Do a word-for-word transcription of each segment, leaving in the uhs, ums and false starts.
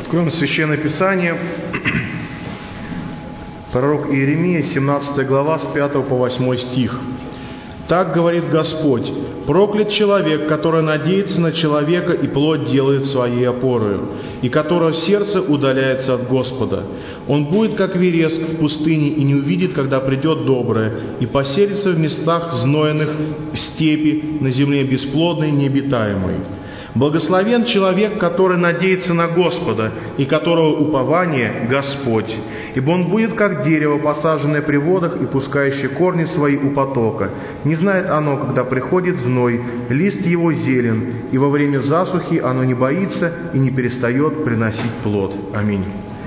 Откроем Священное Писание, пророк Иеремия, семнадцатая глава, с пятого по восьмой стих. «Так говорит Господь: проклят человек, который надеется на человека и плоть делает своей опорою, и которого сердце удаляется от Господа. Он будет, как вереск в пустыне, и не увидит, когда придет доброе, и поселится в местах знойных, в степи, на земле бесплодной, необитаемой. Благословен человек, который надеется на Господа, и которого упование Господь. Ибо он будет, как дерево, посаженное при водах и пускающее корни свои у потока. Не знает оно, когда приходит зной, лист его зелен, и во время засухи оно не боится и не перестает приносить плод». Аминь.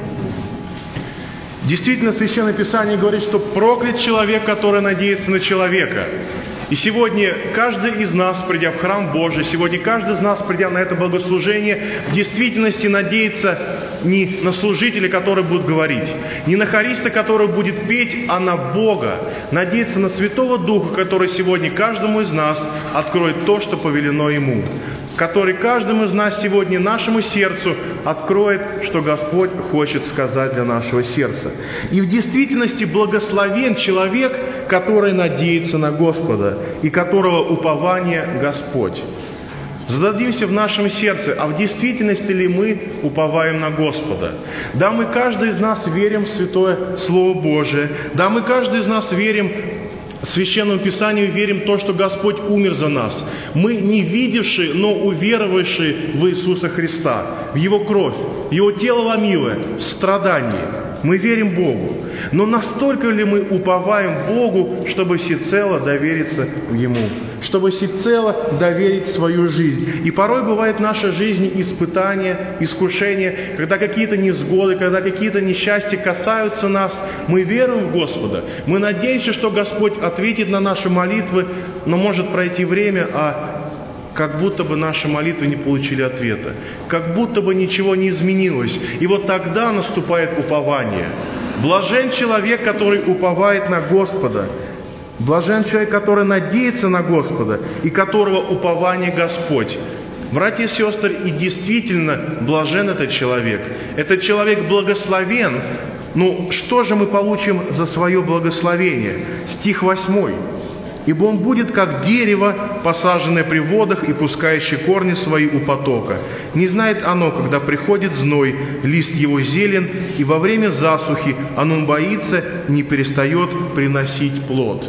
Действительно, Священное Писание говорит, что проклят человек, который надеется на человека. И сегодня каждый из нас, придя в храм Божий, сегодня каждый из нас, придя на это богослужение, в действительности надеется не на служителя, который будет говорить, не на хориста, который будет петь, а на Бога. Надеется на Святого Духа, который сегодня каждому из нас откроет то, что повелено Ему. Который каждому из нас сегодня, нашему сердцу, откроет, что Господь хочет сказать для нашего сердца. И в действительности благословен человек, который надеется на Господа, и которого упование Господь. Зададимся в нашем сердце, а в действительности ли мы уповаем на Господа? Да, мы каждый из нас верим в Святое Слово Божие. Да, мы каждый из нас верим Священному Писанию, верим в то, что Господь умер за нас. Мы не видевшие, но уверовавшие в Иисуса Христа, в Его кровь, в Его тело ломимое, в страдании. Мы верим Богу. Но настолько ли мы уповаем Богу, чтобы всецело довериться Ему? Чтобы всецело доверить свою жизнь? И порой бывает в нашей жизни испытания, искушения, когда какие-то невзгоды, когда какие-то несчастья касаются нас. Мы веруем в Господа. Мы надеемся, что Господь ответит на наши молитвы, но может пройти время, а как будто бы наши молитвы не получили ответа. Как будто бы ничего не изменилось. И вот тогда наступает упование. Блажен человек, который уповает на Господа. Блажен человек, который надеется на Господа, и которого упование Господь. Братья и сестры, и действительно блажен этот человек. Этот человек благословен. Ну, что же мы получим за свое благословение? Стих восьмой. «Ибо он будет, как дерево, посаженное при водах и пускающее корни свои у потока. Не знает оно, когда приходит зной, лист его зелен, и во время засухи оно боится и не перестает приносить плод».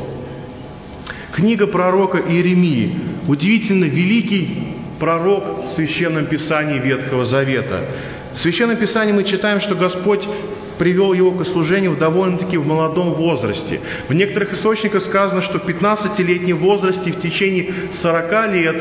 Книга пророка Иеремии. Удивительно великий пророк в Священном Писании Ветхого Завета. В Священном Писании мы читаем, что Господь привел его к служению в довольно-таки в молодом возрасте. В некоторых источниках сказано, что в пятнадцатилетнем возрасте в течение сорока лет,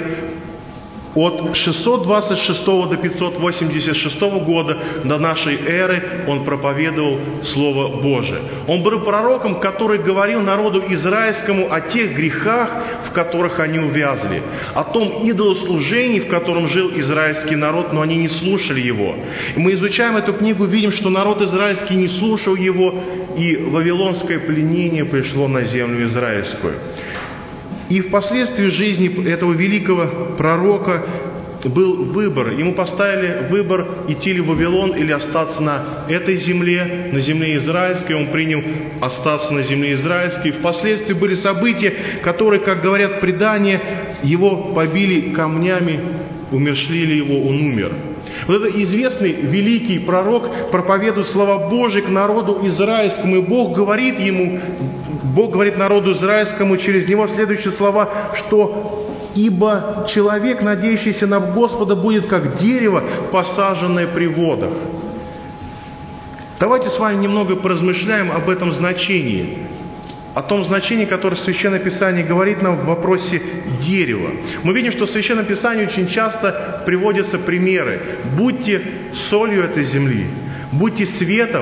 от шестьсот двадцать шестого до пятьсот восемьдесят шестого года до нашей эры, он проповедовал Слово Божие. Он был пророком, который говорил народу израильскому о тех грехах, в которых они увязли, о том идолослужении, в котором жил израильский народ, но они не слушали его. И мы изучаем эту книгу, видим, что народ израильский не слушал его, и вавилонское пленение пришло на землю израильскую. И впоследствии жизни этого великого пророка был выбор. Ему поставили выбор, идти ли в Вавилон или остаться на этой земле, на земле израильской. Он принял остаться на земле израильской. Впоследствии были события, которые, как говорят предания, его побили камнями, умерщвили его, он умер. Вот это известный великий пророк проповедует слова Божьи к народу израильскому, и Бог говорит ему, Бог говорит народу израильскому через него следующие слова, что «Ибо человек, надеющийся на Господа, будет как дерево, посаженное при водах». Давайте с вами немного поразмышляем об этом значении, о том значении, которое Священное Писание говорит нам в вопросе дерева. Мы видим, что в Священном Писании очень часто приводятся примеры. Будьте солью этой земли, будьте светом.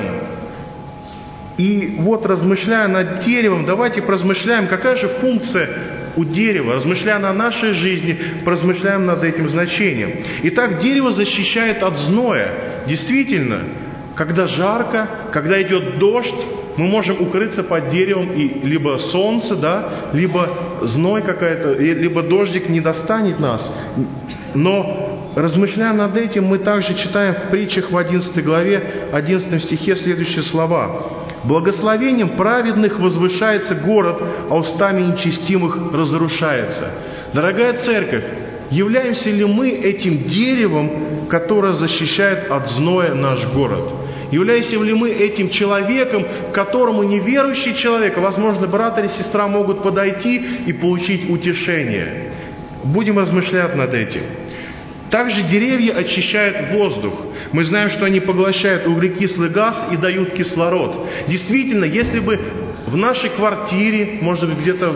И вот, размышляя над деревом, давайте поразмышляем, какая же функция у дерева. Размышляя на нашей жизни, поразмышляем над этим значением. Итак, дерево защищает от зноя. Действительно, когда жарко, когда идет дождь, мы можем укрыться под деревом, и либо солнце, да, либо зной какая-то, либо дождик не достанет нас. Но размышляя над этим, мы также читаем в притчах в одиннадцатой главе, одиннадцатом стихе следующие слова. «Благословением праведных возвышается город, а устами нечестивых разрушается». Дорогая церковь, являемся ли мы этим деревом, которое защищает от зноя наш город? Являемся ли мы этим человеком, к которому неверующий человек, возможно, брат или сестра могут подойти и получить утешение? Будем размышлять над этим. Также деревья очищают воздух. Мы знаем, что они поглощают углекислый газ и дают кислород. Действительно, если бы в нашей квартире, может быть, где-то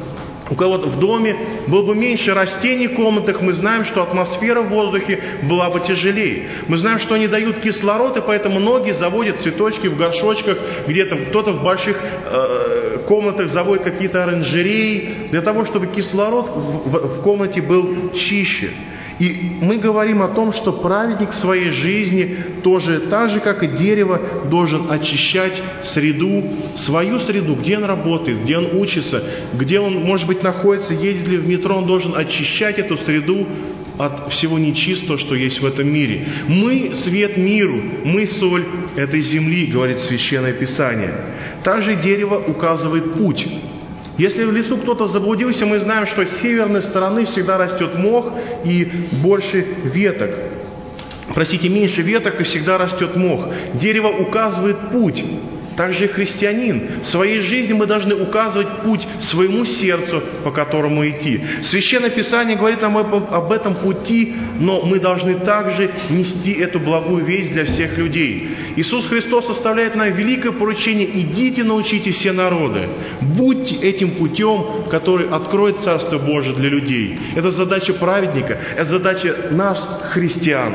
у кого-то в доме было бы меньше растений в комнатах, мы знаем, что атмосфера в воздухе была бы тяжелее. Мы знаем, что они дают кислород, и поэтому многие заводят цветочки в горшочках, где-то кто-то в больших э, комнатах заводит какие-то оранжереи, для того, чтобы кислород в, в, в комнате был чище. И мы говорим о том, что праведник в своей жизни тоже, так же, как и дерево, должен очищать среду, свою среду, где он работает, где он учится, где он, может быть, находится, едет ли в метро, он должен очищать эту среду от всего нечистого, что есть в этом мире. Мы свет миру, мы соль этой земли, говорит Священное Писание. Также дерево указывает путь. Если в лесу кто-то заблудился, мы знаем, что с северной стороны всегда растет мох и больше веток. Простите, меньше веток и всегда растет мох. Дерево указывает путь. Также и христианин. В своей жизни мы должны указывать путь своему сердцу, по которому идти. Священное Писание говорит нам об этом пути, но мы должны также нести эту благую весть для всех людей. Иисус Христос оставляет нам великое поручение: идите, научите все народы. Будьте этим путем, который откроет Царство Божие для людей. Это задача праведника, это задача нас, христиан.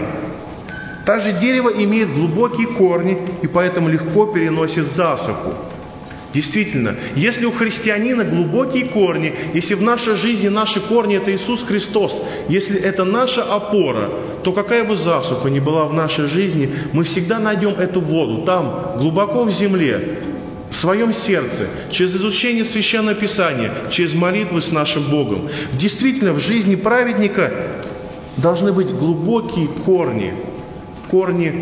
Также дерево имеет глубокие корни и поэтому легко переносит засуху. Действительно, если у христианина глубокие корни, если в нашей жизни наши корни – это Иисус Христос, если это наша опора, то какая бы засуха ни была в нашей жизни, мы всегда найдем эту воду там, глубоко в земле, в своем сердце, через изучение Священного Писания, через молитвы с нашим Богом. Действительно, в жизни праведника должны быть глубокие корни. Корни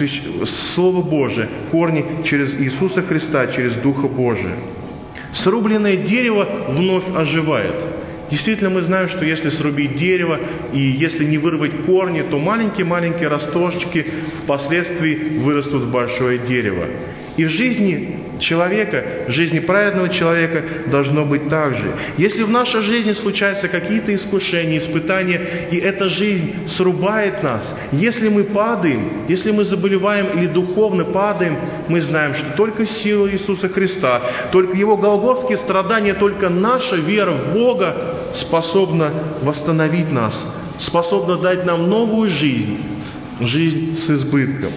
Слова Божия, корни через Иисуса Христа, через Духа Божия. Срубленное дерево вновь оживает. Действительно, мы знаем, что если срубить дерево и если не вырвать корни, то маленькие-маленькие росточки впоследствии вырастут в большое дерево. И в жизни человека, в жизни праведного человека должно быть так же. Если в нашей жизни случаются какие-то искушения, испытания, и эта жизнь срубает нас, если мы падаем, если мы заболеваем или духовно падаем, мы знаем, что только сила Иисуса Христа, только Его голгофские страдания, только наша вера в Бога способна восстановить нас, способна дать нам новую жизнь, жизнь с избытком.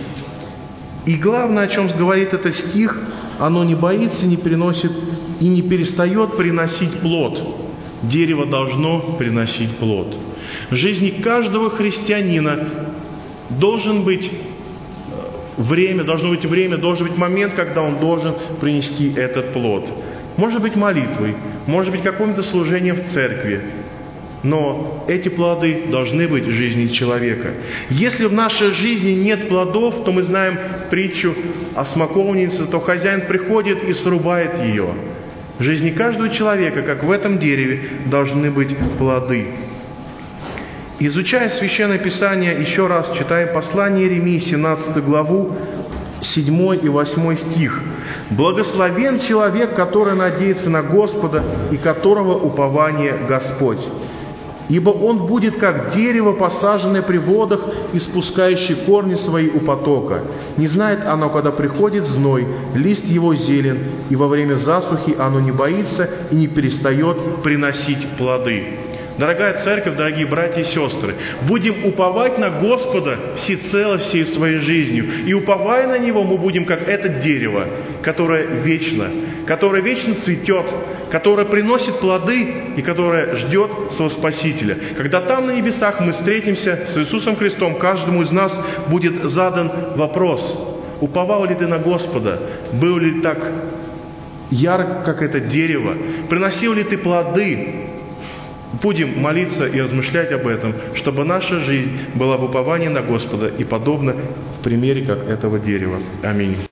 И главное, о чем говорит этот стих, оно не боится, не приносит и не перестает приносить плод. Дерево должно приносить плод. В жизни каждого христианина должен быть время, должно быть время, должен быть момент, когда он должен принести этот плод. Может быть молитвой, может быть каким-то служением в церкви. Но эти плоды должны быть в жизни человека. Если в нашей жизни нет плодов, то мы знаем притчу о смоковнице, то хозяин приходит и срубает ее. В жизни каждого человека, как в этом дереве, должны быть плоды. Изучая Священное Писание, еще раз читаем послание Иеремии, семнадцатую главу, седьмой и восьмой стих. «Благословен человек, который надеется на Господа и которого упование Господь. Ибо он будет, как дерево, посаженное при водах, испускающее корни свои у потока. Не знает оно, когда приходит зной, лист его зелен, и во время засухи оно не боится и не перестает приносить плоды». Дорогая церковь, дорогие братья и сестры, будем уповать на Господа всецело всей своей жизнью. И уповая на Него, мы будем как это дерево, которое вечно, которое вечно цветет, которое приносит плоды и которое ждет своего Спасителя. Когда там на небесах мы встретимся с Иисусом Христом, каждому из нас будет задан вопрос: уповал ли ты на Господа? Был ли так ярк, как это дерево? Приносил ли ты плоды? Будем молиться и размышлять об этом, чтобы наша жизнь была в уповании на Господа и подобна в примере, как этого дерева. Аминь.